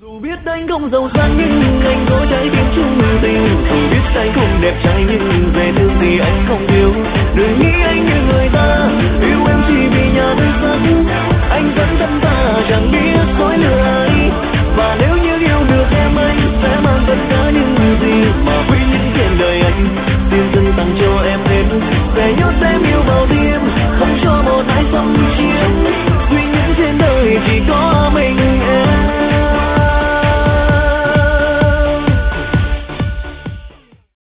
Dù biết anh không giàu sang nhưng anh có trái tim chung tình. Dù biết anh không đẹp trai nhưng về thương gì anh không thiếu. Đừng nghĩ anh như